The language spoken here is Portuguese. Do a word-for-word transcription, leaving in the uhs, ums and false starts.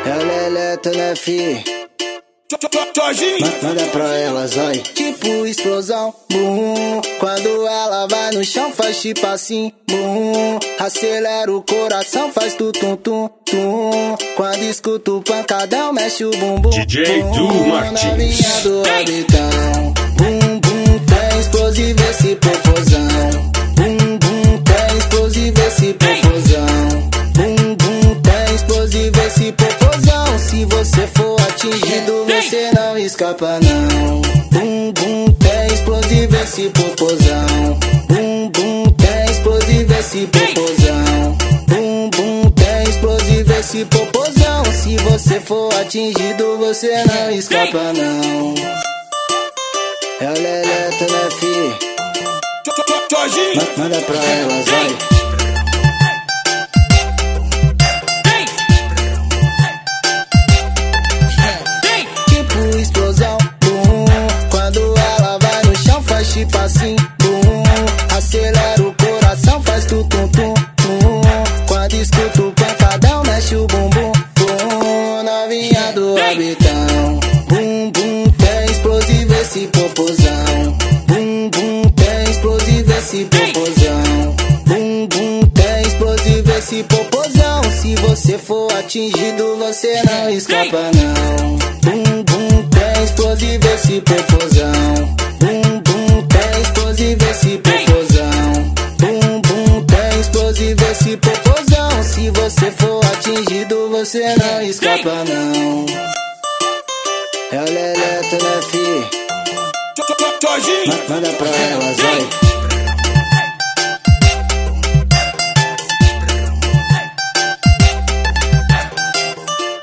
É o Leleto, né, fi? Ma- Manda pra elas, vai. Tipo explosão, bum. Quando ela vai no chão faz tipo assim, bum. Acelera o coração, faz tu tum tum tum. Quando escuta o pancadão, mexe o bumbum. D J Du Martins. Novinha do Habitão. Bum bum, tem explosivo esse popozão. Bum bum, tem explosivo esse popozão. Bum bum, tem explosivo esse popozão. Se você for atingido, você não escapa não. Bum bum, tem explosivo esse popozão. Bum bum, tem explosivo esse popozão. Bum bum, tem explosivo esse popozão. Se você for atingido, você não escapa não. É o Leleto, né, fi? Ma- Manda pra elas, vai. Tipo explosão, bum. Quando ela vai no chão faz tipo assim, bum. Acelera o coração, faz tu tum tum tum. Quando escuta o pancadão, mexe o bumbum, bum. Novinha do Habitão. Bum bum, tem explosivo esse popozão. Bum bum, tem explosivo esse popozão. Bum bum, tem explosivo esse popozão. Se você for atingido, você não escapa não. Bum bum, tem explosivo esse popozão. Bum bum, tem explosivo esse popozão. Bum bum, tem explosivo esse popozão. Se você for atingido, você não escapa não. É o Leleto, né, fi? Ma- Manda pra elas, vai.